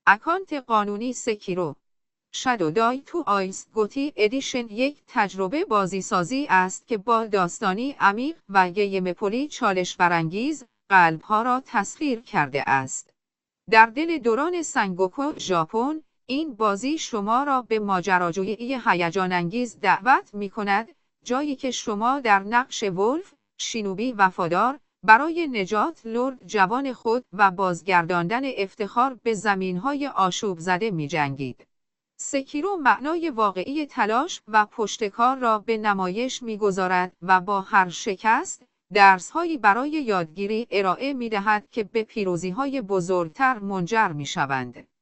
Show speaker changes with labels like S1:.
S1: اکانت قانونی سکیرو شادو دای تو آیس گوتی ادیشن یک تجربه بازیسازی است که با داستانی عمیق و گیم‌پلی چالش برانگیز قلب‌ها را تسخیر کرده است. در دل دوران سنگوکو ژاپن، این بازی شما را به ماجراجویی هیجان‌انگیز دعوت می‌کند، جایی که شما در نقش ولف، شینوبی وفادار، برای نجات لرد جوان خود و بازگرداندن افتخار به زمین‌های آشوب زده می‌جنگید. سکیرو معنای واقعی تلاش و پشتکار را به نمایش می‌گذارد و با هر شکست، درس‌هایی برای یادگیری ارائه می‌دهد که به پیروزی‌های بزرگتر منجر می‌شوند.